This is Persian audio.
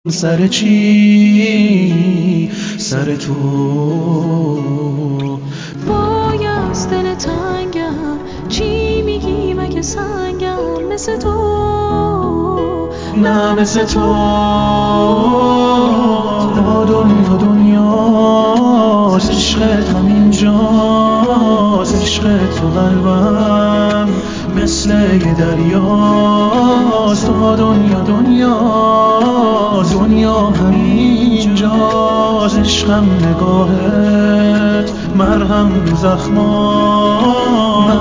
سر چی؟ سر تو. وای از دل تنگم، چی میگی مگه سنگم؟ مثل تو نه مثل تو. ما دنیاست، عشقت همینجاست، عشق تو قلبم مثل یه دریاست. ما دنیا همینجاست، عشقم نگاهت مرهم رو زخمات